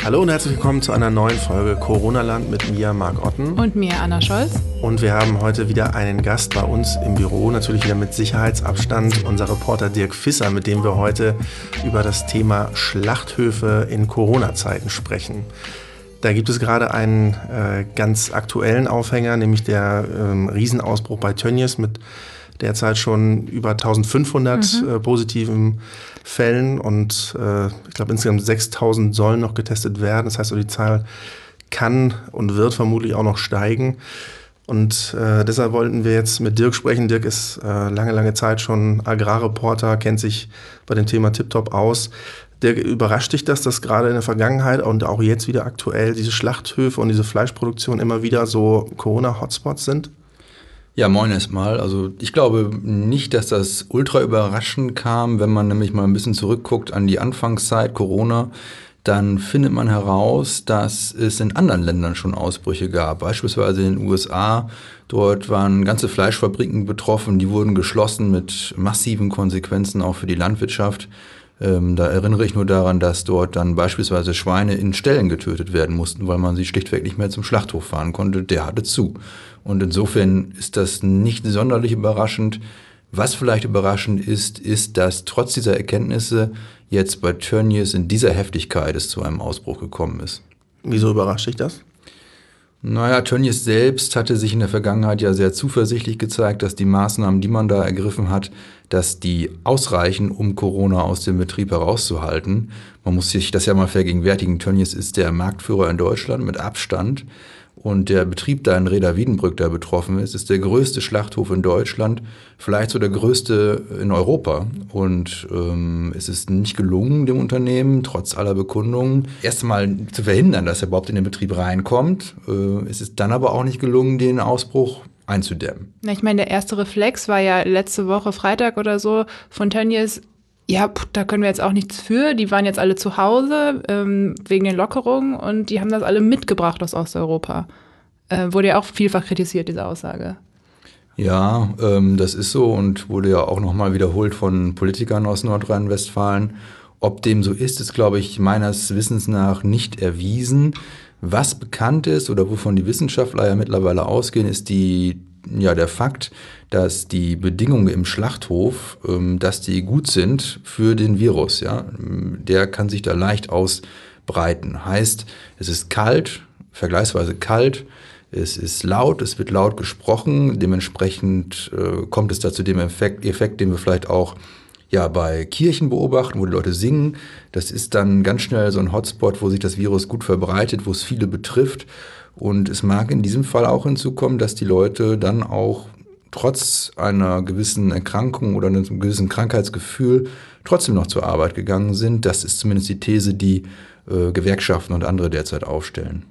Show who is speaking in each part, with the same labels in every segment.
Speaker 1: Hallo und herzlich willkommen zu einer neuen Folge Corona-Land mit mir, Marc Otten.
Speaker 2: Und mir, Anna Scholz.
Speaker 1: Und wir haben heute wieder einen Gast bei uns im Büro, natürlich wieder mit Sicherheitsabstand, unser Reporter Dirk Visser, mit dem wir heute über das Thema Schlachthöfe in Corona-Zeiten sprechen. Da gibt es gerade einen ganz aktuellen Aufhänger, nämlich der Riesenausbruch bei Tönnies mit derzeit schon über 1500 positiven Fällen und ich glaube insgesamt 6000 sollen noch getestet werden. Das heißt, die Zahl kann und wird vermutlich auch noch steigen. Und deshalb wollten wir jetzt mit Dirk sprechen. Dirk ist lange Zeit schon Agrarreporter, kennt sich bei dem Thema tiptop aus. Dirk, überrascht dich das, dass gerade in der Vergangenheit und auch jetzt wieder aktuell diese Schlachthöfe und diese Fleischproduktion immer wieder so Corona-Hotspots sind?
Speaker 3: Ja, moin erstmal. Also ich glaube nicht, dass das ultra überraschend kam. Wenn man nämlich mal ein bisschen zurückguckt an die Anfangszeit Corona, dann findet man heraus, dass es in anderen Ländern schon Ausbrüche gab. Beispielsweise in den USA. Dort waren ganze Fleischfabriken betroffen, die wurden geschlossen mit massiven Konsequenzen auch für die Landwirtschaft. Da erinnere ich nur daran, dass dort dann beispielsweise Schweine in Ställen getötet werden mussten, weil man sie schlichtweg nicht mehr zum Schlachthof fahren konnte. Der hatte zu. Und insofern ist das nicht sonderlich überraschend. Was vielleicht überraschend ist, dass trotz dieser Erkenntnisse jetzt bei Tönnies in dieser Heftigkeit es zu einem Ausbruch gekommen ist.
Speaker 1: Wieso überrascht dich das?
Speaker 3: Naja, Tönnies selbst hatte sich in der Vergangenheit ja sehr zuversichtlich gezeigt, dass die Maßnahmen, die man da ergriffen hat, dass die ausreichen, um Corona aus dem Betrieb herauszuhalten. Man muss sich das ja mal vergegenwärtigen. Tönnies ist der Marktführer in Deutschland mit Abstand. Und der Betrieb da in Rheda-Wiedenbrück, der betroffen ist der größte Schlachthof in Deutschland, vielleicht so der größte in Europa. Und es ist nicht gelungen, dem Unternehmen, trotz aller Bekundungen, erst einmal zu verhindern, dass er überhaupt in den Betrieb reinkommt. Es ist dann aber auch nicht gelungen, den Ausbruch einzudämmen.
Speaker 2: Na, ich meine, der erste Reflex war ja letzte Woche Freitag oder so von Tönnies. Ja, da können wir jetzt auch nichts für. Die waren jetzt alle zu Hause wegen den Lockerungen und die haben das alle mitgebracht aus Osteuropa. Wurde ja auch vielfach kritisiert, diese Aussage.
Speaker 3: Ja, das ist so und wurde ja auch nochmal wiederholt von Politikern aus Nordrhein-Westfalen. Ob dem so ist, glaube ich, meines Wissens nach nicht erwiesen. Was bekannt ist oder wovon die Wissenschaftler ja mittlerweile ausgehen, ist der Fakt, dass die Bedingungen im Schlachthof, dass die gut sind für den Virus. Ja? Der kann sich da leicht ausbreiten. Heißt, es ist kalt, vergleichsweise kalt, es ist laut, es wird laut gesprochen. Dementsprechend kommt es da zu dem Effekt, den wir vielleicht auch bei Kirchen beobachten, wo die Leute singen. Das ist dann ganz schnell so ein Hotspot, wo sich das Virus gut verbreitet, wo es viele betrifft. Und es mag in diesem Fall auch hinzukommen, dass die Leute dann auch trotz einer gewissen Erkrankung oder einem gewissen Krankheitsgefühl trotzdem noch zur Arbeit gegangen sind. Das ist zumindest die These, die Gewerkschaften und andere derzeit aufstellen.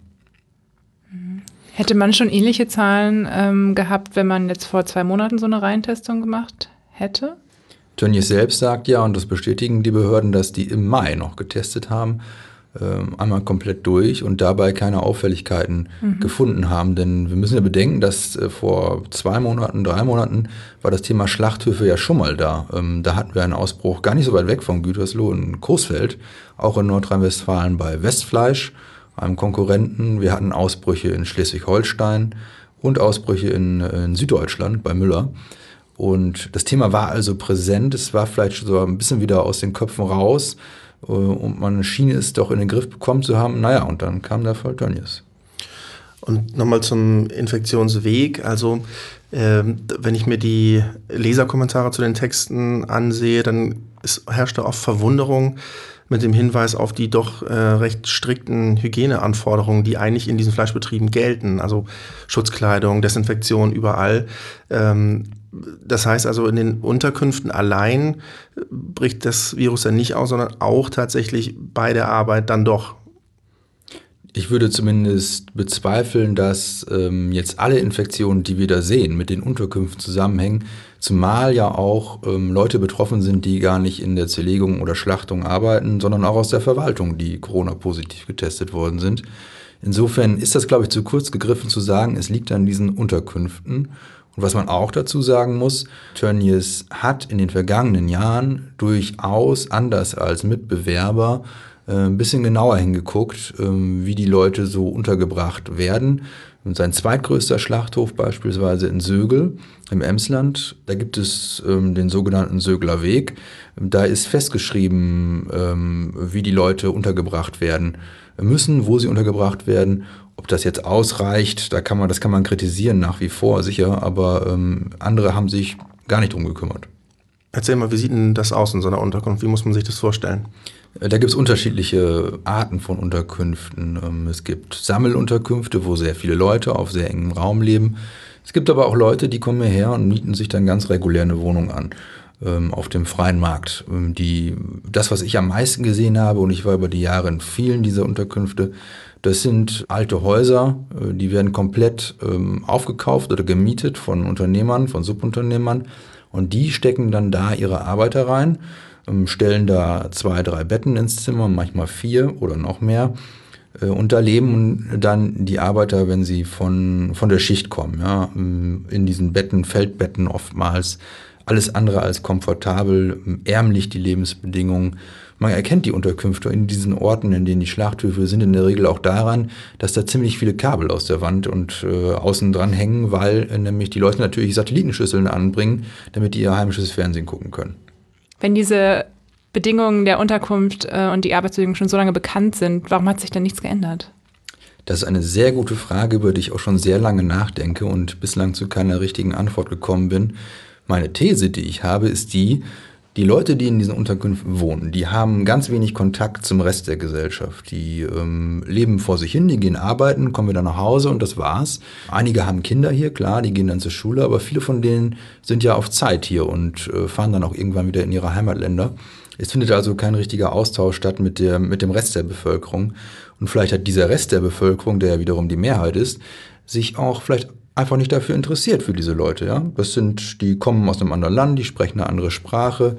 Speaker 2: Hätte man schon ähnliche Zahlen gehabt, wenn man jetzt vor 2 Monaten so eine Reihentestung gemacht hätte?
Speaker 3: Tönnies selbst sagt ja, und das bestätigen die Behörden, dass die im Mai noch getestet haben, einmal komplett durch und dabei keine Auffälligkeiten gefunden haben. Denn wir müssen ja bedenken, dass vor 2 Monaten, 3 Monaten war das Thema Schlachthöfe ja schon mal da. Da hatten wir einen Ausbruch gar nicht so weit weg von Gütersloh in Coesfeld, auch in Nordrhein-Westfalen bei Westfleisch, einem Konkurrenten. Wir hatten Ausbrüche in Schleswig-Holstein und Ausbrüche in Süddeutschland bei Müller. Und das Thema war also präsent. Es war vielleicht so ein bisschen wieder aus den Köpfen raus. Und man schien es doch in den Griff bekommen zu haben. Naja, und dann kam der Fall Tönnies.
Speaker 1: Und nochmal zum Infektionsweg. Also wenn ich mir die Leserkommentare zu den Texten ansehe, dann herrscht da oft Verwunderung mit dem Hinweis auf die doch recht strikten Hygieneanforderungen, die eigentlich in diesen Fleischbetrieben gelten. Also Schutzkleidung, Desinfektion überall. Das heißt also, in den Unterkünften allein bricht das Virus dann nicht aus, sondern auch tatsächlich bei der Arbeit dann doch.
Speaker 3: Ich würde zumindest bezweifeln, dass jetzt alle Infektionen, die wir da sehen, mit den Unterkünften zusammenhängen, zumal ja auch Leute betroffen sind, die gar nicht in der Zerlegung oder Schlachtung arbeiten, sondern auch aus der Verwaltung, die Corona-positiv getestet worden sind. Insofern ist das, glaube ich, zu kurz gegriffen zu sagen, es liegt an diesen Unterkünften. Und was man auch dazu sagen muss, Tönnies hat in den vergangenen Jahren durchaus anders als Mitbewerber ein bisschen genauer hingeguckt, wie die Leute so untergebracht werden. Und sein zweitgrößter Schlachthof beispielsweise in Sögel im Emsland, da gibt es den sogenannten Sögler Weg. Da ist festgeschrieben, wie die Leute untergebracht werden müssen, wo sie untergebracht werden. Ob das jetzt ausreicht, das kann man kritisieren nach wie vor, sicher, aber andere haben sich gar nicht drum gekümmert.
Speaker 1: Erzähl mal, wie sieht denn das aus in so einer Unterkunft? Wie muss man sich das vorstellen?
Speaker 3: Da gibt es unterschiedliche Arten von Unterkünften. Es gibt Sammelunterkünfte, wo sehr viele Leute auf sehr engem Raum leben. Es gibt aber auch Leute, die kommen hierher und mieten sich dann ganz regulär eine Wohnung an auf dem freien Markt. Das, was ich am meisten gesehen habe, und ich war über die Jahre in vielen dieser Unterkünfte, das sind alte Häuser, die werden komplett aufgekauft oder gemietet von Unternehmern, von Subunternehmern. Und die stecken dann da ihre Arbeiter rein, stellen da 2, 3 Betten ins Zimmer, manchmal 4 oder noch mehr. Und da leben dann die Arbeiter, wenn sie von der Schicht kommen. Ja, in diesen Betten, Feldbetten oftmals. Alles andere als komfortabel, ärmlich die Lebensbedingungen. Man erkennt die Unterkünfte in diesen Orten, in denen die Schlachthöfe sind, in der Regel auch daran, dass da ziemlich viele Kabel aus der Wand und außen dran hängen, weil nämlich die Leute natürlich Satellitenschüsseln anbringen, damit die ihr heimisches Fernsehen gucken können.
Speaker 2: Wenn diese Bedingungen der Unterkunft und die Arbeitsbedingungen schon so lange bekannt sind, warum hat sich denn nichts geändert?
Speaker 3: Das ist eine sehr gute Frage, über die ich auch schon sehr lange nachdenke und bislang zu keiner richtigen Antwort gekommen bin. Meine These, die ich habe, ist die Leute, die in diesen Unterkünften wohnen, die haben ganz wenig Kontakt zum Rest der Gesellschaft. Die leben vor sich hin, die gehen arbeiten, kommen wieder nach Hause und das war's. Einige haben Kinder hier, klar, die gehen dann zur Schule, aber viele von denen sind ja auf Zeit hier und fahren dann auch irgendwann wieder in ihre Heimatländer. Es findet also kein richtiger Austausch statt mit dem Rest der Bevölkerung. Und vielleicht hat dieser Rest der Bevölkerung, der ja wiederum die Mehrheit ist, sich auch vielleicht einfach nicht dafür interessiert für diese Leute. Ja? Die kommen aus einem anderen Land, die sprechen eine andere Sprache.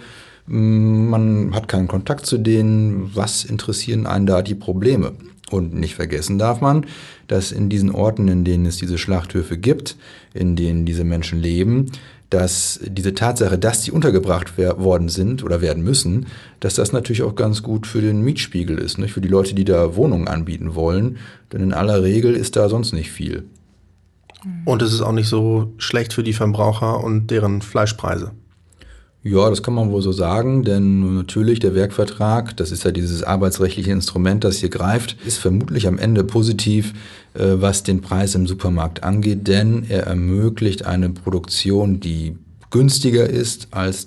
Speaker 3: Man hat keinen Kontakt zu denen. Was interessieren einen da die Probleme? Und nicht vergessen darf man, dass in diesen Orten, in denen es diese Schlachthöfe gibt, in denen diese Menschen leben, dass diese Tatsache, dass die untergebracht worden sind oder werden müssen, dass das natürlich auch ganz gut für den Mietspiegel ist, nicht? Für die Leute, die da Wohnungen anbieten wollen. Denn in aller Regel ist da sonst nicht viel.
Speaker 1: Und es ist auch nicht so schlecht für die Verbraucher und deren Fleischpreise.
Speaker 3: Ja, das kann man wohl so sagen, denn natürlich der Werkvertrag, das ist ja dieses arbeitsrechtliche Instrument, das hier greift, ist vermutlich am Ende positiv, was den Preis im Supermarkt angeht, denn er ermöglicht eine Produktion, die günstiger ist als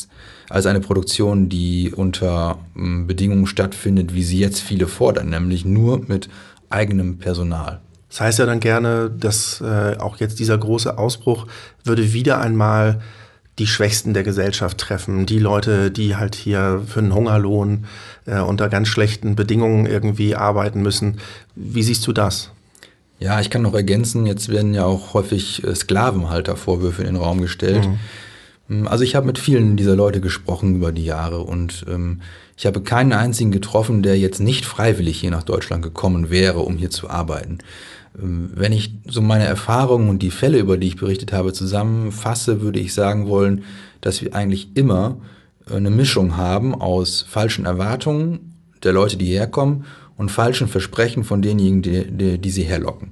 Speaker 3: eine Produktion, die unter Bedingungen stattfindet, wie sie jetzt viele fordern, nämlich nur mit eigenem Personal.
Speaker 1: Das heißt ja dann gerne, dass auch jetzt dieser große Ausbruch würde wieder einmal die Schwächsten der Gesellschaft treffen. Die Leute, die halt hier für einen Hungerlohn unter ganz schlechten Bedingungen irgendwie arbeiten müssen. Wie siehst du das?
Speaker 3: Ja, ich kann noch ergänzen, jetzt werden ja auch häufig Sklavenhaltervorwürfe in den Raum gestellt. Also ich habe mit vielen dieser Leute gesprochen über die Jahre und ich habe keinen einzigen getroffen, der jetzt nicht freiwillig hier nach Deutschland gekommen wäre, um hier zu arbeiten. Wenn ich so meine Erfahrungen und die Fälle, über die ich berichtet habe, zusammenfasse, würde ich sagen wollen, dass wir eigentlich immer eine Mischung haben aus falschen Erwartungen der Leute, die herkommen, und falschen Versprechen von denjenigen, die sie herlocken.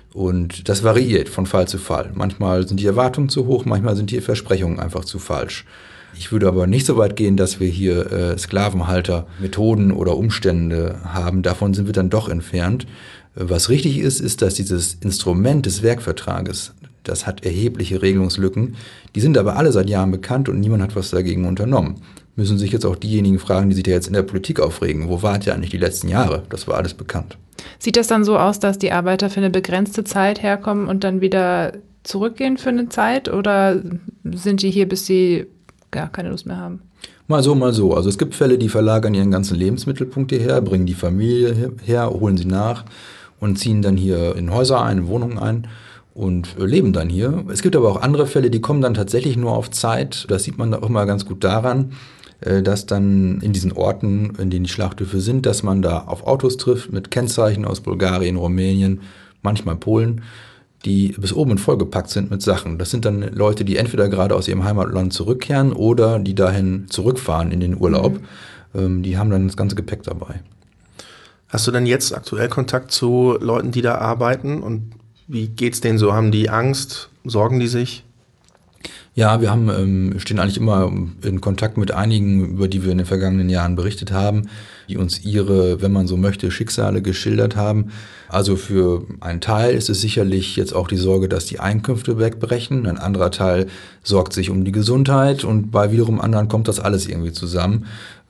Speaker 3: Und das variiert von Fall zu Fall. Manchmal sind die Erwartungen zu hoch, manchmal sind die Versprechungen einfach zu falsch. Ich würde aber nicht so weit gehen, dass wir hier Sklavenhalter-Methoden oder Umstände haben. Davon sind wir dann doch entfernt. Was richtig ist, ist, dass dieses Instrument des Werkvertrages, das hat erhebliche Regelungslücken. Die sind aber alle seit Jahren bekannt und niemand hat was dagegen unternommen. Müssen sich jetzt auch diejenigen fragen, die sich da jetzt in der Politik aufregen. Wo wart ihr eigentlich die letzten Jahre? Das war alles bekannt.
Speaker 2: Sieht das dann so aus, dass die Arbeiter für eine begrenzte Zeit herkommen und dann wieder zurückgehen für eine Zeit? Oder sind die hier, bis sie gar keine Lust mehr haben?
Speaker 3: Mal so, mal so. Also es gibt Fälle, die verlagern ihren ganzen Lebensmittelpunkt hierher, bringen die Familie her, holen sie nach und ziehen dann hier in Häuser ein, in Wohnungen ein und leben dann hier. Es gibt aber auch andere Fälle, die kommen dann tatsächlich nur auf Zeit. Das sieht man auch immer ganz gut daran, dass dann in diesen Orten, in denen die Schlachthöfe sind, dass man da auf Autos trifft mit Kennzeichen aus Bulgarien, Rumänien, manchmal Polen, die bis oben vollgepackt sind mit Sachen. Das sind dann Leute, die entweder gerade aus ihrem Heimatland zurückkehren oder die dahin zurückfahren in den Urlaub. Die haben dann das ganze Gepäck dabei.
Speaker 1: Hast du denn jetzt aktuell Kontakt zu Leuten, die da arbeiten? Und wie geht's denen so? Haben die Angst? Sorgen die sich?
Speaker 3: Ja, wir stehen eigentlich immer in Kontakt mit einigen, über die wir in den vergangenen Jahren berichtet haben, die uns ihre, wenn man so möchte, Schicksale geschildert haben. Also für einen Teil ist es sicherlich jetzt auch die Sorge, dass die Einkünfte wegbrechen. Ein anderer Teil sorgt sich um die Gesundheit und bei wiederum anderen kommt das alles irgendwie zusammen.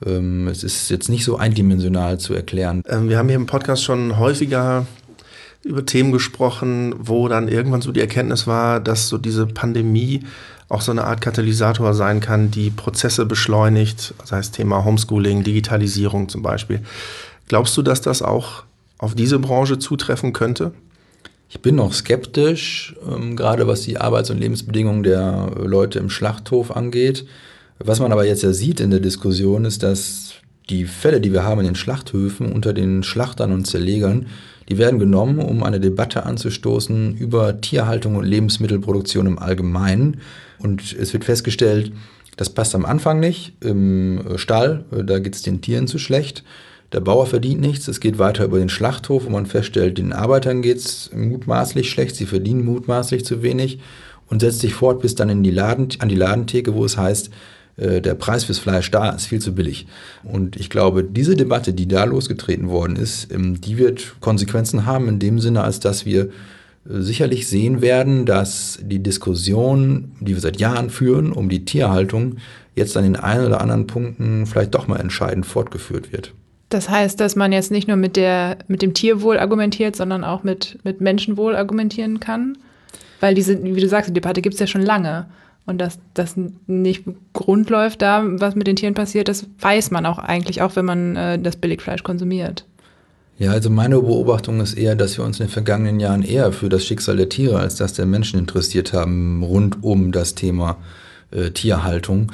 Speaker 3: Es ist jetzt nicht so eindimensional zu erklären.
Speaker 1: Wir haben hier im Podcast schon häufiger über Themen gesprochen, wo dann irgendwann so die Erkenntnis war, dass so diese Pandemie auch so eine Art Katalysator sein kann, die Prozesse beschleunigt, das heißt Thema Homeschooling, Digitalisierung zum Beispiel. Glaubst du, dass das auch auf diese Branche zutreffen könnte?
Speaker 3: Ich bin noch skeptisch, gerade was die Arbeits- und Lebensbedingungen der Leute im Schlachthof angeht. Was man aber jetzt ja sieht in der Diskussion ist, dass die Fälle, die wir haben in den Schlachthöfen unter den Schlachtern und Zerlegern, die werden genommen, um eine Debatte anzustoßen über Tierhaltung und Lebensmittelproduktion im Allgemeinen. Und es wird festgestellt, das passt am Anfang nicht. Im Stall, da geht es den Tieren zu schlecht. Der Bauer verdient nichts. Es geht weiter über den Schlachthof, wo man feststellt, den Arbeitern geht es mutmaßlich schlecht. Sie verdienen mutmaßlich zu wenig und setzt sich fort bis dann an die Ladentheke, wo es heißt, der Preis fürs Fleisch da ist viel zu billig. Und ich glaube, diese Debatte, die da losgetreten worden ist, die wird Konsequenzen haben in dem Sinne, als dass wir sicherlich sehen werden, dass die Diskussion, die wir seit Jahren führen, um die Tierhaltung, jetzt an den einen oder anderen Punkten vielleicht doch mal entscheidend fortgeführt wird.
Speaker 2: Das heißt, dass man jetzt nicht nur mit dem Tierwohl argumentiert, sondern auch mit Menschenwohl argumentieren kann? Weil diese, wie du sagst, die Debatte gibt es ja schon lange. Und dass das nicht Grund läuft da, was mit den Tieren passiert, das weiß man auch eigentlich, auch wenn man das Billigfleisch konsumiert.
Speaker 3: Ja, also meine Beobachtung ist eher, dass wir uns in den vergangenen Jahren eher für das Schicksal der Tiere als das der Menschen interessiert haben, rund um das Thema Tierhaltung.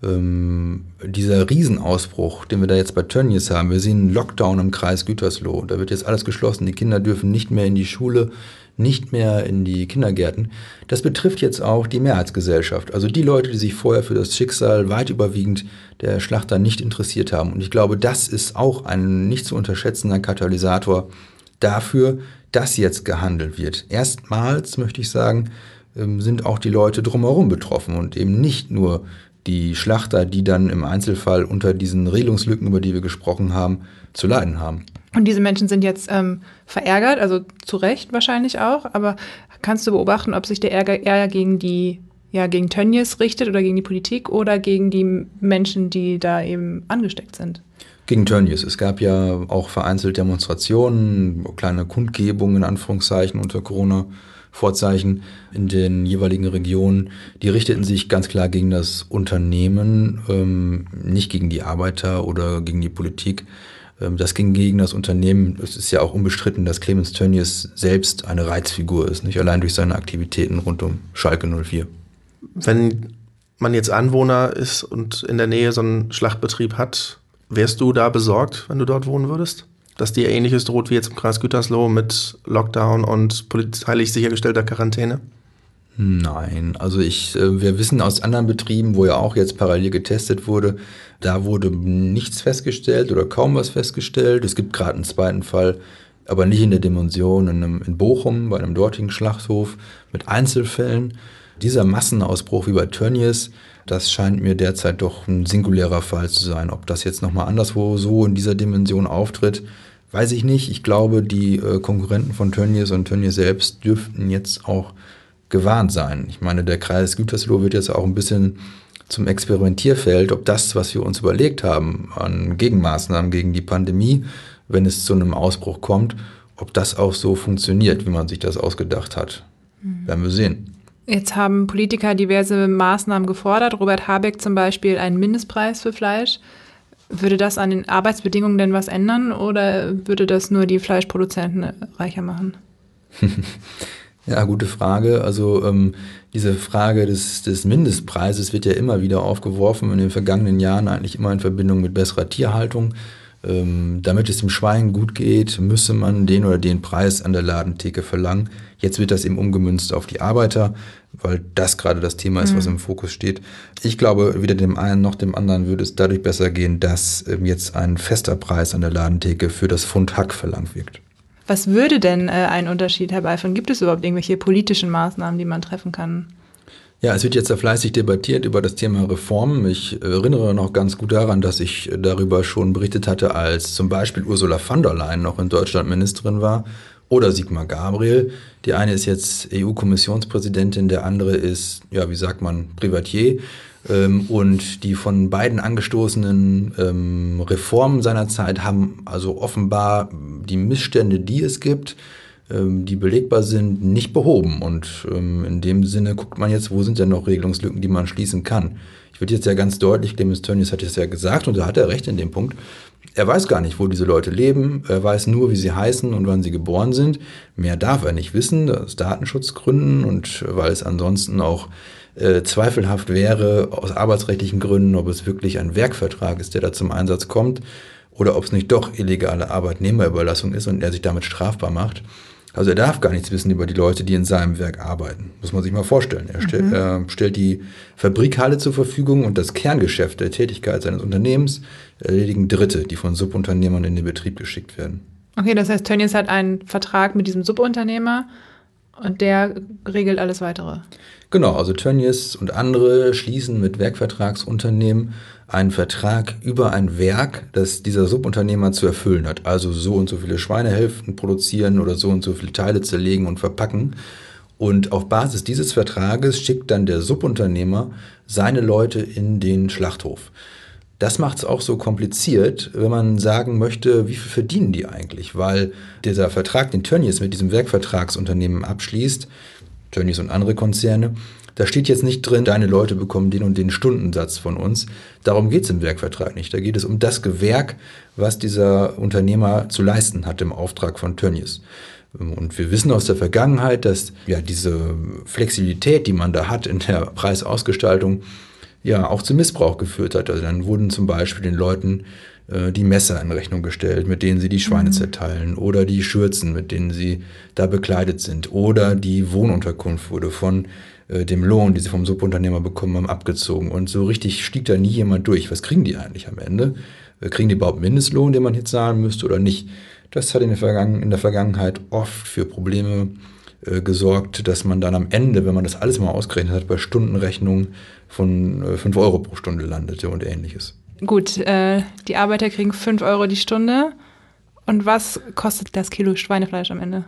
Speaker 3: Dieser Riesenausbruch, den wir da jetzt bei Tönnies haben, wir sehen einen Lockdown im Kreis Gütersloh, da wird jetzt alles geschlossen, die Kinder dürfen nicht mehr in die Schule, nicht mehr in die Kindergärten. Das betrifft jetzt auch die Mehrheitsgesellschaft, also die Leute, die sich vorher für das Schicksal weit überwiegend der Schlachter nicht interessiert haben. Und ich glaube, das ist auch ein nicht zu unterschätzender Katalysator dafür, dass jetzt gehandelt wird. Erstmals, möchte ich sagen, sind auch die Leute drumherum betroffen und eben nicht nur die Schlachter, die dann im Einzelfall unter diesen Regelungslücken, über die wir gesprochen haben, zu leiden haben.
Speaker 2: Und diese Menschen sind jetzt verärgert, also zu Recht wahrscheinlich auch, aber kannst du beobachten, ob sich der Ärger eher gegen gegen Tönnies richtet oder gegen die Politik oder gegen die Menschen, die da eben angesteckt sind?
Speaker 3: Gegen Tönnies. Es gab ja auch vereinzelt Demonstrationen, kleine Kundgebungen in Anführungszeichen unter Corona-Vorzeichen in den jeweiligen Regionen. Die richteten sich ganz klar gegen das Unternehmen, nicht gegen die Arbeiter oder gegen die Politik. Das ging gegen das Unternehmen. Es ist ja auch unbestritten, dass Clemens Tönnies selbst eine Reizfigur ist, nicht allein durch seine Aktivitäten rund um Schalke 04.
Speaker 1: Wenn man jetzt Anwohner ist und in der Nähe so einen Schlachtbetrieb hat, wärst du da besorgt, wenn du dort wohnen würdest? Dass dir Ähnliches droht wie jetzt im Kreis Gütersloh mit Lockdown und polizeilich sichergestellter Quarantäne?
Speaker 3: Nein, also wir wissen aus anderen Betrieben, wo ja auch jetzt parallel getestet wurde, da wurde nichts festgestellt oder kaum was festgestellt. Es gibt gerade einen zweiten Fall, aber nicht in der Dimension in Bochum, bei einem dortigen Schlachthof mit Einzelfällen. Dieser Massenausbruch wie bei Tönnies, das scheint mir derzeit doch ein singulärer Fall zu sein. Ob das jetzt nochmal anderswo so in dieser Dimension auftritt, weiß ich nicht. Ich glaube, die Konkurrenten von Tönnies und Tönnies selbst dürften jetzt auch gewarnt sein. Ich meine, der Kreis Gütersloh wird jetzt auch ein bisschen zum Experimentierfeld, ob das, was wir uns überlegt haben an Gegenmaßnahmen gegen die Pandemie, wenn es zu einem Ausbruch kommt, ob das auch so funktioniert, wie man sich das ausgedacht hat. Werden wir sehen.
Speaker 2: Jetzt haben Politiker diverse Maßnahmen gefordert. Robert Habeck zum Beispiel einen Mindestpreis für Fleisch. Würde das an den Arbeitsbedingungen denn was ändern oder würde das nur die Fleischproduzenten reicher machen?
Speaker 3: Ja, gute Frage. Also diese Frage des Mindestpreises wird ja immer wieder aufgeworfen, in den vergangenen Jahren eigentlich immer in Verbindung mit besserer Tierhaltung. Damit es dem Schwein gut geht, müsse man den oder den Preis an der Ladentheke verlangen. Jetzt wird das eben umgemünzt auf die Arbeiter, weil das gerade das Thema ist, was im Fokus steht. Ich glaube, weder dem einen noch dem anderen würde es dadurch besser gehen, dass jetzt ein fester Preis an der Ladentheke für das Pfund Hack verlangt wird.
Speaker 2: Was würde denn einen Unterschied herbeiführen? Gibt es überhaupt irgendwelche politischen Maßnahmen, die man treffen kann?
Speaker 3: Ja, es wird jetzt ja fleißig debattiert über das Thema Reformen. Ich erinnere noch ganz gut daran, dass ich darüber schon berichtet hatte, als zum Beispiel Ursula von der Leyen noch in Deutschland Ministerin war oder Sigmar Gabriel. Die eine ist jetzt EU-Kommissionspräsidentin, der andere ist, ja, wie sagt man, Privatier. Und die von beiden angestoßenen Reformen seiner Zeit haben also offenbar die Missstände, die es gibt, die belegbar sind, nicht behoben. Und in dem Sinne guckt man jetzt, wo sind denn noch Regelungslücken, die man schließen kann. Ich würde jetzt ja ganz deutlich, Clemens Tönnies hat es ja gesagt, und da hat er recht in dem Punkt, er weiß gar nicht, wo diese Leute leben, er weiß nur, wie sie heißen und wann sie geboren sind. Mehr darf er nicht wissen, aus Datenschutzgründen und weil es ansonsten auch zweifelhaft wäre, aus arbeitsrechtlichen Gründen, ob es wirklich ein Werkvertrag ist, der da zum Einsatz kommt, oder ob es nicht doch illegale Arbeitnehmerüberlassung ist und er sich damit strafbar macht. Also er darf gar nichts wissen über die Leute, die in seinem Werk arbeiten. Muss man sich mal vorstellen. Er stellt die Fabrikhalle zur Verfügung und das Kerngeschäft der Tätigkeit seines Unternehmens erledigen Dritte, die von Subunternehmern in den Betrieb geschickt werden.
Speaker 2: Okay, das heißt, Tönnies hat einen Vertrag mit diesem Subunternehmer und der regelt alles Weitere.
Speaker 3: Genau, also Tönnies und andere schließen mit Werkvertragsunternehmen einen Vertrag über ein Werk, das dieser Subunternehmer zu erfüllen hat. Also so und so viele Schweinehälften produzieren oder so und so viele Teile zerlegen und verpacken. Und auf Basis dieses Vertrages schickt dann der Subunternehmer seine Leute in den Schlachthof. Das macht es auch so kompliziert, wenn man sagen möchte, wie viel verdienen die eigentlich? Weil dieser Vertrag, den Tönnies mit diesem Werkvertragsunternehmen abschließt, Tönnies und andere Konzerne, da steht jetzt nicht drin, deine Leute bekommen den und den Stundensatz von uns. Darum geht es im Werkvertrag nicht. Da geht es um das Gewerk, was dieser Unternehmer zu leisten hat im Auftrag von Tönnies. Und wir wissen aus der Vergangenheit, dass ja diese Flexibilität, die man da hat in der Preisausgestaltung, ja auch zu Missbrauch geführt hat. Also dann wurden zum Beispiel den Leuten die Messer in Rechnung gestellt, mit denen sie die Schweine zerteilen, oder die Schürzen, mit denen sie da bekleidet sind, oder die Wohnunterkunft wurde von dem Lohn, die sie vom Subunternehmer bekommen haben, abgezogen. Und so richtig stieg da nie jemand durch. Was kriegen die eigentlich am Ende? Kriegen die überhaupt Mindestlohn, den man hier zahlen müsste oder nicht? Das hat in der Vergangenheit oft für Probleme gesorgt, dass man dann am Ende, wenn man das alles mal ausgerechnet hat, bei Stundenrechnungen von 5 Euro pro Stunde landete und Ähnliches.
Speaker 2: Gut, die Arbeiter kriegen 5 Euro die Stunde. Und was kostet das Kilo Schweinefleisch am Ende?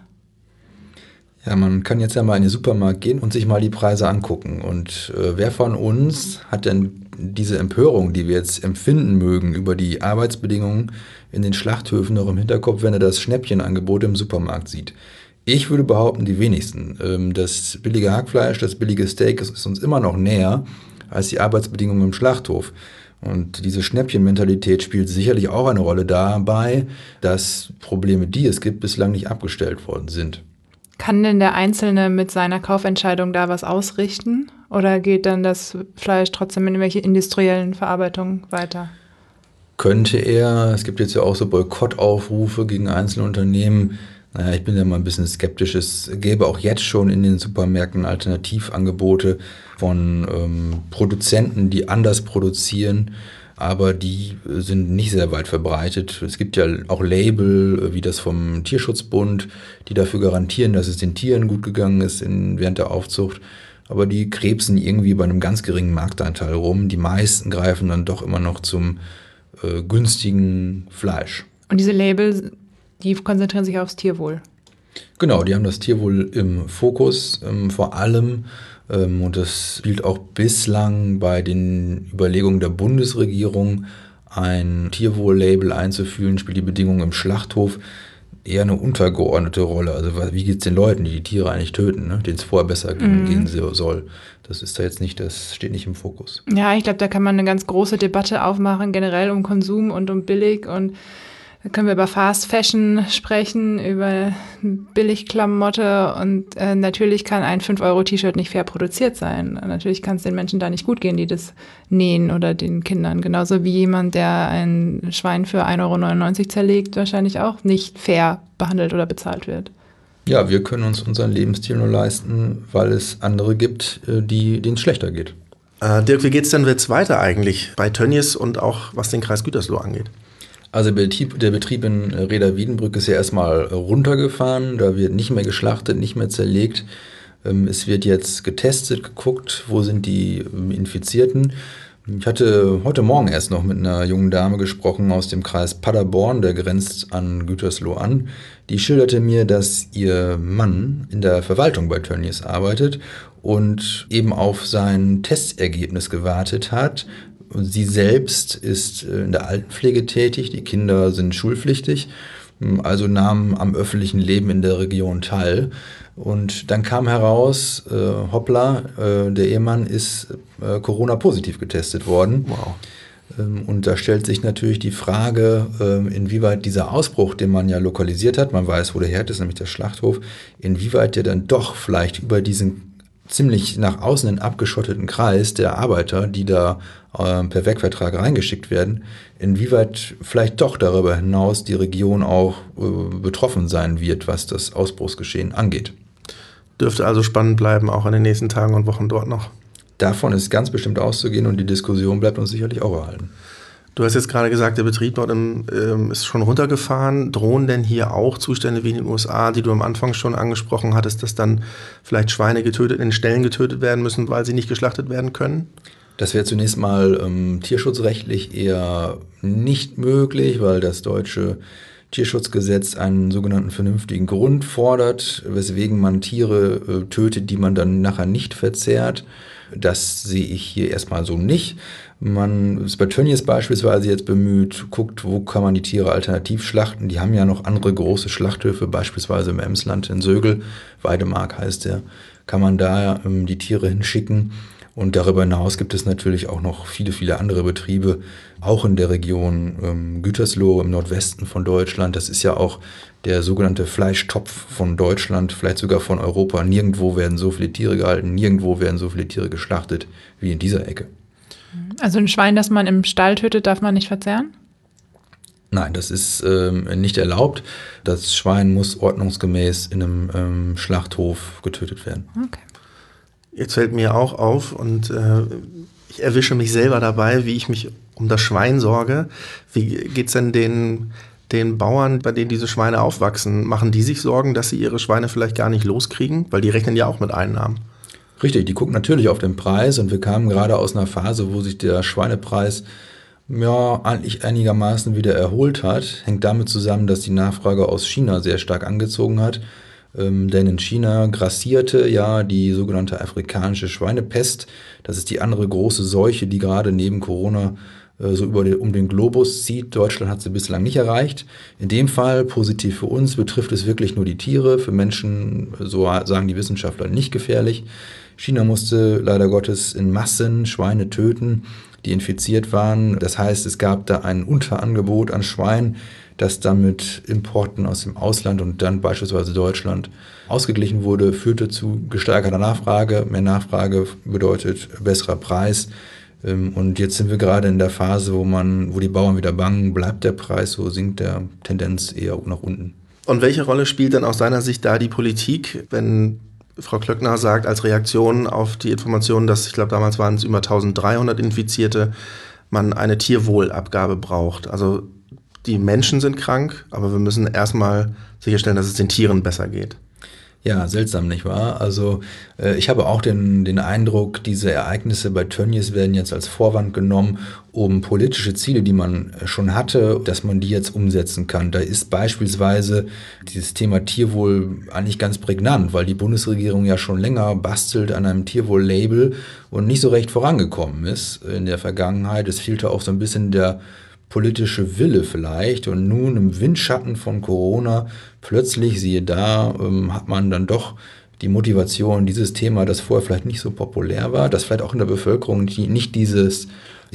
Speaker 3: Ja, man kann jetzt ja mal in den Supermarkt gehen und sich mal die Preise angucken. Und wer von uns hat denn diese Empörung, die wir jetzt empfinden mögen über die Arbeitsbedingungen in den Schlachthöfen noch im Hinterkopf, wenn er das Schnäppchenangebot im Supermarkt sieht? Ich würde behaupten, die wenigsten. Das billige Hackfleisch, das billige Steak ist uns immer noch näher als die Arbeitsbedingungen im Schlachthof. Und diese Schnäppchenmentalität spielt sicherlich auch eine Rolle dabei, dass Probleme, die es gibt, bislang nicht abgestellt worden sind.
Speaker 2: Kann denn der Einzelne mit seiner Kaufentscheidung da was ausrichten? Oder geht dann das Fleisch trotzdem in irgendwelche industriellen Verarbeitungen weiter?
Speaker 3: Könnte er. Es gibt jetzt ja auch so Boykottaufrufe gegen einzelne Unternehmen. Naja, ich bin ja mal ein bisschen skeptisch. Es gäbe auch jetzt schon in den Supermärkten Alternativangebote von Produzenten, die anders produzieren, aber die sind nicht sehr weit verbreitet. Es gibt ja auch Label, wie das vom Tierschutzbund, die dafür garantieren, dass es den Tieren gut gegangen ist während der Aufzucht. Aber die krebsen irgendwie bei einem ganz geringen Marktanteil rum. Die meisten greifen dann doch immer noch zum günstigen Fleisch.
Speaker 2: Und diese Label, die konzentrieren sich aufs Tierwohl?
Speaker 3: Genau, die haben das Tierwohl im Fokus vor allem. Und das spielt auch bislang bei den Überlegungen der Bundesregierung, ein Tierwohl-Label einzuführen, spielt die Bedingungen im Schlachthof eher eine untergeordnete Rolle. Also wie geht es den Leuten, die die Tiere eigentlich töten, ne? Denen es vorher besser gehen soll. Das ist da jetzt nicht, das steht nicht im Fokus.
Speaker 2: Ja, ich glaube, da kann man eine ganz große Debatte aufmachen, generell um Konsum und um billig und Da können wir über Fast Fashion sprechen, über Billigklamotte und natürlich kann ein 5-Euro-T-Shirt nicht fair produziert sein. Natürlich kann es den Menschen da nicht gut gehen, die das nähen oder den Kindern. Genauso wie jemand, der ein Schwein für 1,99 Euro zerlegt, wahrscheinlich auch nicht fair behandelt oder bezahlt wird.
Speaker 3: Ja, wir können uns unseren Lebensstil nur leisten, weil es andere gibt, denen es schlechter geht.
Speaker 1: Dirk, wie geht's denn jetzt weiter eigentlich bei Tönnies und auch was den Kreis Gütersloh angeht?
Speaker 3: Also der Betrieb in Rheda-Wiedenbrück ist ja erstmal runtergefahren, da wird nicht mehr geschlachtet, nicht mehr zerlegt. Es wird jetzt getestet, geguckt, wo sind die Infizierten. Ich hatte heute Morgen erst noch mit einer jungen Dame gesprochen aus dem Kreis Paderborn, der grenzt an Gütersloh an. Die schilderte mir, dass ihr Mann in der Verwaltung bei Tönnies arbeitet und eben auf sein Testergebnis gewartet hat. Sie selbst ist in der Altenpflege tätig, die Kinder sind schulpflichtig, also nahmen am öffentlichen Leben in der Region teil. Und dann kam heraus, hoppla, der Ehemann ist Corona-positiv getestet worden.
Speaker 1: Wow.
Speaker 3: Und da stellt sich natürlich die Frage, inwieweit dieser Ausbruch, den man ja lokalisiert hat, man weiß, wo der Herd ist, nämlich der Schlachthof, inwieweit der dann doch vielleicht über diesen ziemlich nach außen hin abgeschotteten Kreis der Arbeiter, die da per Werkvertrag reingeschickt werden, inwieweit vielleicht doch darüber hinaus die Region auch betroffen sein wird, was das Ausbruchsgeschehen angeht.
Speaker 1: Dürfte also spannend bleiben, auch in den nächsten Tagen und Wochen dort noch.
Speaker 3: Davon ist ganz bestimmt auszugehen und die Diskussion bleibt uns sicherlich auch erhalten.
Speaker 1: Du hast jetzt gerade gesagt, der Betrieb dort ist schon runtergefahren. Drohen denn hier auch Zustände wie in den USA, die du am Anfang schon angesprochen hattest, dass dann vielleicht Schweine in Ställen getötet werden müssen, weil sie nicht geschlachtet werden können?
Speaker 3: Das wäre zunächst mal tierschutzrechtlich eher nicht möglich, weil das deutsche Tierschutzgesetz einen sogenannten vernünftigen Grund fordert, weswegen man Tiere tötet, die man dann nachher nicht verzehrt. Das sehe ich hier erstmal so nicht. Man ist bei Tönnies beispielsweise jetzt bemüht, guckt, wo kann man die Tiere alternativ schlachten. Die haben ja noch andere große Schlachthöfe, beispielsweise im Emsland in Sögel, Weidemark heißt der, kann man da die Tiere hinschicken. Und darüber hinaus gibt es natürlich auch noch viele, viele andere Betriebe, auch in der Region Gütersloh im Nordwesten von Deutschland. Das ist ja auch der sogenannte Fleischtopf von Deutschland, vielleicht sogar von Europa. Nirgendwo werden so viele Tiere gehalten, nirgendwo werden so viele Tiere geschlachtet wie in dieser Ecke.
Speaker 2: Also ein Schwein, das man im Stall tötet, darf man nicht verzehren?
Speaker 3: Nein, das ist nicht erlaubt. Das Schwein muss ordnungsgemäß in einem Schlachthof getötet werden.
Speaker 2: Okay.
Speaker 1: Jetzt fällt mir auch auf und ich erwische mich selber dabei, wie ich mich um das Schwein sorge. Wie geht's denn den Bauern, bei denen diese Schweine aufwachsen? Machen die sich Sorgen, dass sie ihre Schweine vielleicht gar nicht loskriegen? Weil die rechnen ja auch mit Einnahmen.
Speaker 3: Richtig, die gucken natürlich auf den Preis und wir kamen gerade aus einer Phase, wo sich der Schweinepreis eigentlich einigermaßen wieder erholt hat. Hängt damit zusammen, dass die Nachfrage aus China sehr stark angezogen hat. Denn in China grassierte ja die sogenannte afrikanische Schweinepest. Das ist die andere große Seuche, die gerade neben Corona um den Globus zieht. Deutschland hat sie bislang nicht erreicht. In dem Fall, positiv für uns, betrifft es wirklich nur die Tiere. Für Menschen, so sagen die Wissenschaftler, nicht gefährlich. China musste leider Gottes in Massen Schweine töten, die infiziert waren. Das heißt, es gab da ein Unterangebot an Schweinen, das dann mit Importen aus dem Ausland und dann beispielsweise Deutschland ausgeglichen wurde, führte zu gesteigerter Nachfrage. Mehr Nachfrage bedeutet besserer Preis. Und jetzt sind wir gerade in der Phase, wo die Bauern wieder bangen, bleibt der Preis so, sinkt der Tendenz eher nach unten.
Speaker 1: Und welche Rolle spielt denn aus seiner Sicht da die Politik, wenn Frau Klöckner sagt, als Reaktion auf die Informationen, dass, ich glaube, damals waren es über 1300 Infizierte, man eine Tierwohlabgabe braucht? Also die Menschen sind krank, aber wir müssen erstmal sicherstellen, dass es den Tieren besser geht.
Speaker 3: Ja, seltsam, nicht wahr? Also ich habe auch den Eindruck, diese Ereignisse bei Tönnies werden jetzt als Vorwand genommen, um politische Ziele, die man schon hatte, dass man die jetzt umsetzen kann. Da ist beispielsweise dieses Thema Tierwohl eigentlich ganz prägnant, weil die Bundesregierung ja schon länger bastelt an einem Tierwohl-Label und nicht so recht vorangekommen ist in der Vergangenheit. Es fehlte auch so ein bisschen der politische Wille vielleicht und nun im Windschatten von Corona plötzlich, siehe da, hat man dann doch die Motivation, dieses Thema, das vorher vielleicht nicht so populär war, das vielleicht auch in der Bevölkerung nicht diese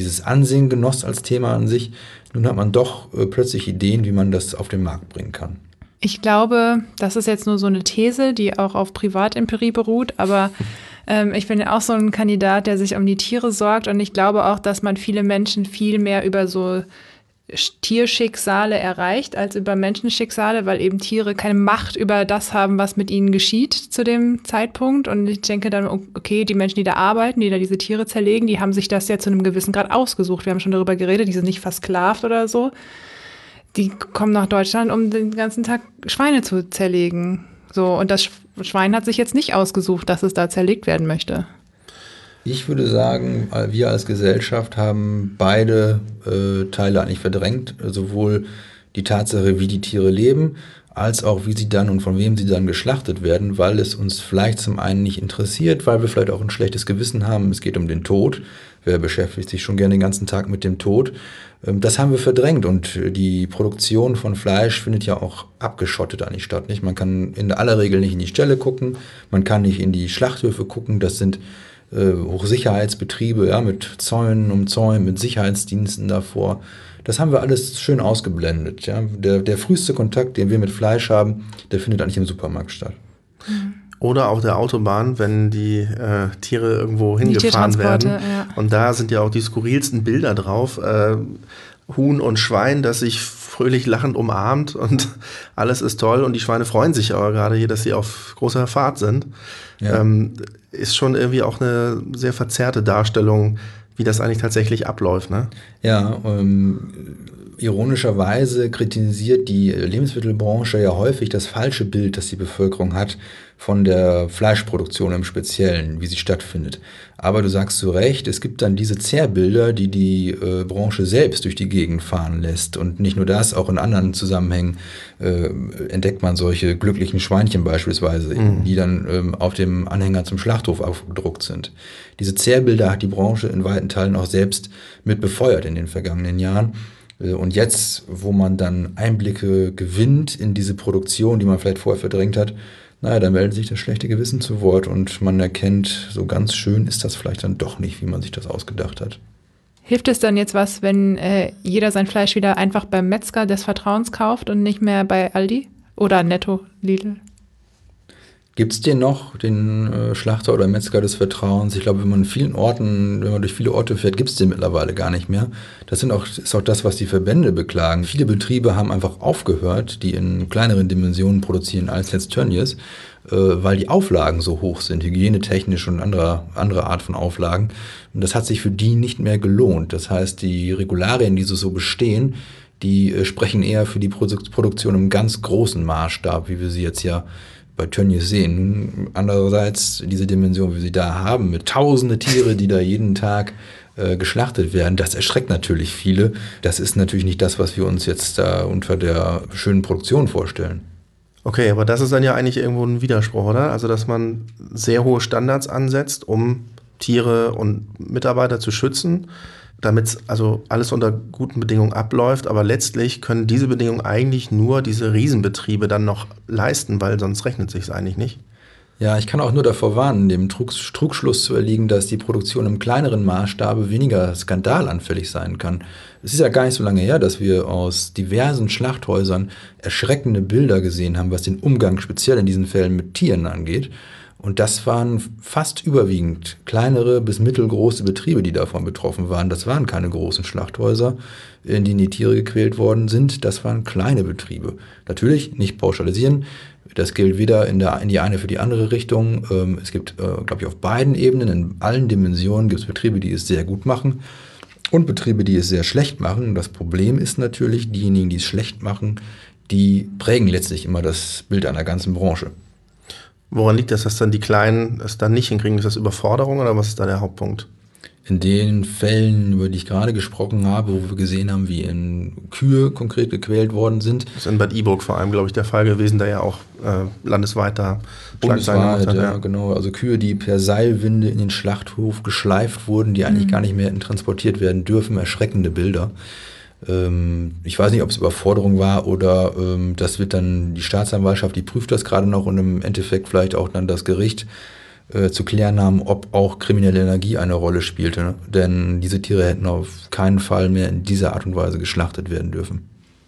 Speaker 3: dieses Ansehen genoss als Thema an sich. Nun hat man doch plötzlich Ideen, wie man das auf den Markt bringen kann.
Speaker 2: Ich glaube, das ist jetzt nur so eine These, die auch auf Privatempirie beruht, aber ich bin ja auch so ein Kandidat, der sich um die Tiere sorgt, und ich glaube auch, dass man viele Menschen viel mehr über so Tierschicksale erreicht als über Menschenschicksale, weil eben Tiere keine Macht über das haben, was mit ihnen geschieht zu dem Zeitpunkt. Und ich denke dann, okay, die Menschen, die da arbeiten, die da diese Tiere zerlegen, die haben sich das ja zu einem gewissen Grad ausgesucht. Wir haben schon darüber geredet, die sind nicht versklavt oder so. Die kommen nach Deutschland, um den ganzen Tag Schweine zu zerlegen. So, und das Schwein hat sich jetzt nicht ausgesucht, dass es da zerlegt werden möchte.
Speaker 3: Ich würde sagen, wir als Gesellschaft haben beide Teile eigentlich verdrängt. Sowohl die Tatsache, wie die Tiere leben, als auch wie sie dann und von wem sie dann geschlachtet werden, weil es uns vielleicht zum einen nicht interessiert, weil wir vielleicht auch ein schlechtes Gewissen haben. Es geht um den Tod. Wer beschäftigt sich schon gerne den ganzen Tag mit dem Tod? Das haben wir verdrängt, und die Produktion von Fleisch findet ja auch abgeschottet eigentlich statt. Nicht? Man kann in aller Regel nicht in die Ställe gucken, man kann nicht in die Schlachthöfe gucken. Das sind Hochsicherheitsbetriebe, ja, mit Zäunen umzäunt, mit Sicherheitsdiensten davor. Das haben wir alles schön ausgeblendet. Ja. Der früheste Kontakt, den wir mit Fleisch haben, der findet eigentlich im Supermarkt statt.
Speaker 1: Oder auf der Autobahn, wenn die Tiere irgendwo hingefahren werden. Ja. Und da sind ja auch die skurrilsten Bilder drauf. Huhn und Schwein, das sich fröhlich lachend umarmt, und alles ist toll. Und die Schweine freuen sich aber gerade hier, dass sie auf großer Fahrt sind. Ja. Ist schon irgendwie auch eine sehr verzerrte Darstellung, wie das eigentlich tatsächlich abläuft, ne?
Speaker 3: Ja, ironischerweise kritisiert die Lebensmittelbranche ja häufig das falsche Bild, das die Bevölkerung hat von der Fleischproduktion im Speziellen, wie sie stattfindet. Aber du sagst zu Recht, es gibt dann diese Zerrbilder, die Branche selbst durch die Gegend fahren lässt. Und nicht nur das, auch in anderen Zusammenhängen entdeckt man solche glücklichen Schweinchen beispielsweise, die dann auf dem Anhänger zum Schlachthof aufgedruckt sind. Diese Zerrbilder hat die Branche in weiten Teilen auch selbst mit befeuert in den vergangenen Jahren. Und jetzt, wo man dann Einblicke gewinnt in diese Produktion, die man vielleicht vorher verdrängt hat, naja, dann meldet sich das schlechte Gewissen zu Wort, und man erkennt, so ganz schön ist das vielleicht dann doch nicht, wie man sich das ausgedacht hat.
Speaker 2: Hilft es dann jetzt was, wenn jeder sein Fleisch wieder einfach beim Metzger des Vertrauens kauft und nicht mehr bei Aldi oder Netto, Lidl?
Speaker 3: Gibt es den noch, den Schlachter oder Metzger des Vertrauens? Ich glaube, wenn man durch viele Orte fährt, gibt es den mittlerweile gar nicht mehr. Das ist auch das, was die Verbände beklagen. Viele Betriebe haben einfach aufgehört, die in kleineren Dimensionen produzieren als jetzt Tönnies, weil die Auflagen so hoch sind, hygienetechnisch und andere Art von Auflagen. Und das hat sich für die nicht mehr gelohnt. Das heißt, die Regularien, die so bestehen, die sprechen eher für die Produktion im ganz großen Maßstab, wie wir sie jetzt ja bei Tönnies sehen. Andererseits diese Dimension, wie sie da haben, mit tausende Tiere, die da jeden Tag geschlachtet werden, das erschreckt natürlich viele. Das ist natürlich nicht das, was wir uns jetzt da unter der schönen Produktion vorstellen.
Speaker 1: Okay, aber das ist dann ja eigentlich irgendwo ein Widerspruch, oder? Also, dass man sehr hohe Standards ansetzt, um Tiere und Mitarbeiter zu schützen, damit also alles unter guten Bedingungen abläuft. Aber letztlich können diese Bedingungen eigentlich nur diese Riesenbetriebe dann noch leisten, weil sonst rechnet sich es eigentlich nicht.
Speaker 3: Ja, ich kann auch nur davor warnen, dem Trugschluss zu erliegen, dass die Produktion im kleineren Maßstabe weniger skandalanfällig sein kann. Es ist ja gar nicht so lange her, dass wir aus diversen Schlachthäusern erschreckende Bilder gesehen haben, was den Umgang speziell in diesen Fällen mit Tieren angeht. Und das waren fast überwiegend kleinere bis mittelgroße Betriebe, die davon betroffen waren. Das waren keine großen Schlachthäuser, in denen die Tiere gequält worden sind. Das waren kleine Betriebe. Natürlich nicht pauschalisieren. Das gilt weder in die eine für die andere Richtung. Es gibt, glaube ich, auf beiden Ebenen, in allen Dimensionen gibt es Betriebe, die es sehr gut machen und Betriebe, die es sehr schlecht machen. Das Problem ist natürlich, diejenigen, die es schlecht machen, die prägen letztlich immer das Bild einer ganzen Branche.
Speaker 1: Woran liegt das, dass dann die Kleinen es dann nicht hinkriegen? Ist das Überforderung oder was ist da der Hauptpunkt?
Speaker 3: In den Fällen, über die ich gerade gesprochen habe, wo wir gesehen haben, wie Kühe konkret gequält worden sind.
Speaker 1: Das ist in Bad Iburg vor allem, glaube ich, der Fall gewesen, der ja auch landesweit da
Speaker 3: Schlagzeilen hat. Ja, genau. Also Kühe, die per Seilwinde in den Schlachthof geschleift wurden, die eigentlich gar nicht mehr hätten transportiert werden dürfen. Erschreckende Bilder. Ich weiß nicht, ob es Überforderung war oder das wird dann die Staatsanwaltschaft, die prüft das gerade noch und im Endeffekt vielleicht auch dann das Gericht. zu klären haben, ob auch kriminelle Energie eine Rolle spielte. Denn diese Tiere hätten auf keinen Fall mehr in dieser Art und Weise geschlachtet werden dürfen.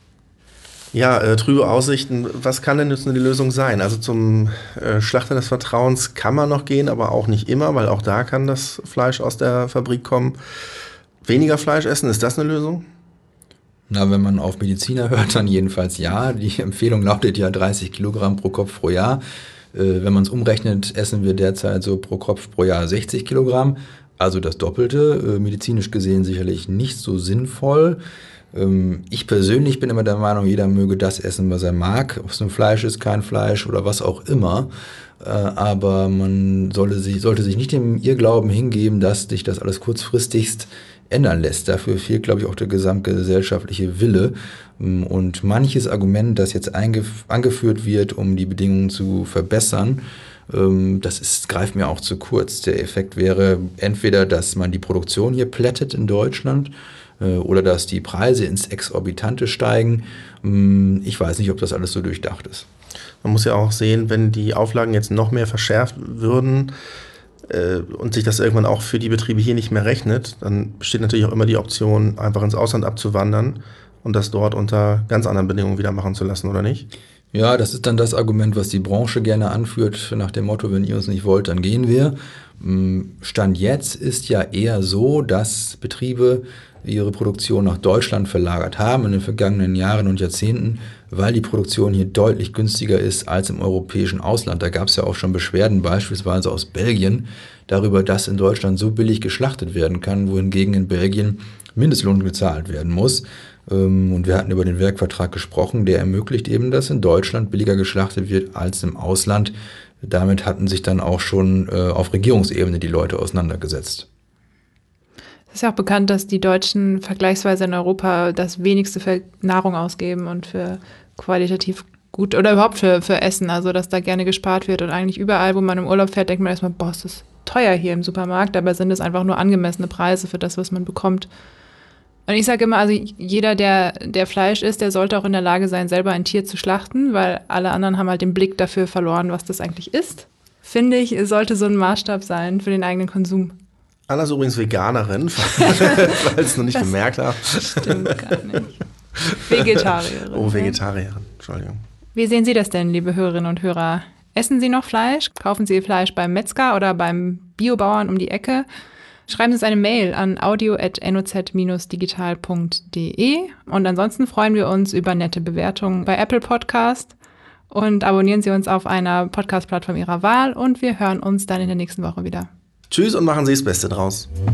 Speaker 1: Ja, trübe Aussichten. Was kann denn jetzt eine Lösung sein? Also zum Schlachter des Vertrauens kann man noch gehen, aber auch nicht immer, weil auch da kann das Fleisch aus der Fabrik kommen. Weniger Fleisch essen, ist das eine Lösung?
Speaker 3: Na, wenn man auf Mediziner hört, dann jedenfalls ja. Die Empfehlung lautet ja 30 Kilogramm pro Kopf pro Jahr. Wenn man es umrechnet, essen wir derzeit so pro Kopf pro Jahr 60 Kilogramm, also das Doppelte. Medizinisch gesehen sicherlich nicht so sinnvoll. Ich persönlich bin immer der Meinung, jeder möge das essen, was er mag, ob es nun Fleisch ist, kein Fleisch oder was auch immer. Aber man sollte sich nicht dem Irrglauben hingeben, dass sich das alles kurzfristigst ändern lässt. Dafür fehlt, glaube ich, auch der gesamtgesellschaftliche Wille. Und manches Argument, das jetzt angeführt wird, um die Bedingungen zu verbessern, greift mir auch zu kurz. Der Effekt wäre entweder, dass man die Produktion hier plättet in Deutschland oder dass die Preise ins Exorbitante steigen. Ich weiß nicht, ob das alles so durchdacht ist.
Speaker 1: Man muss ja auch sehen, wenn die Auflagen jetzt noch mehr verschärft würden und sich das irgendwann auch für die Betriebe hier nicht mehr rechnet, dann besteht natürlich auch immer die Option, einfach ins Ausland abzuwandern und das dort unter ganz anderen Bedingungen wieder machen zu lassen, oder nicht?
Speaker 3: Ja, das ist dann das Argument, was die Branche gerne anführt, nach dem Motto, wenn ihr uns nicht wollt, dann gehen wir. Stand jetzt ist ja eher so, dass Betriebe ihre Produktion nach Deutschland verlagert haben in den vergangenen Jahren und Jahrzehnten, weil die Produktion hier deutlich günstiger ist als im europäischen Ausland. Da gab es ja auch schon Beschwerden, beispielsweise aus Belgien, darüber, dass in Deutschland so billig geschlachtet werden kann, wohingegen in Belgien Mindestlohn gezahlt werden muss. Und wir hatten über den Werkvertrag gesprochen, der ermöglicht eben, dass in Deutschland billiger geschlachtet wird als im Ausland. Damit hatten sich dann auch schon auf Regierungsebene die Leute auseinandergesetzt.
Speaker 2: Es ist ja auch bekannt, dass die Deutschen vergleichsweise in Europa das wenigste für Nahrung ausgeben und für qualitativ gut oder überhaupt für Essen, also dass da gerne gespart wird und eigentlich überall, wo man im Urlaub fährt, denkt man erstmal, boah, ist das teuer hier im Supermarkt, dabei sind es einfach nur angemessene Preise für das, was man bekommt. Und ich sage immer, also jeder, der Fleisch isst, der sollte auch in der Lage sein, selber ein Tier zu schlachten, weil alle anderen haben halt den Blick dafür verloren, was das eigentlich ist. Finde ich, es sollte so ein Maßstab sein für den eigenen Konsum.
Speaker 1: Anna ist übrigens Veganerin, weil es noch nicht gemerkt habe.
Speaker 2: Stimmt gar nicht. Vegetarierin.
Speaker 1: Oh, Vegetarierin, Entschuldigung.
Speaker 2: Wie sehen Sie das denn, liebe Hörerinnen und Hörer? Essen Sie noch Fleisch? Kaufen Sie Ihr Fleisch beim Metzger oder beim Biobauern um die Ecke? Schreiben Sie uns eine Mail an audio@noz-digital.de und ansonsten freuen wir uns über nette Bewertungen bei Apple Podcast und abonnieren Sie uns auf einer Podcast-Plattform Ihrer Wahl und wir hören uns dann in der nächsten Woche wieder.
Speaker 1: Tschüss und machen Sie das Beste draus.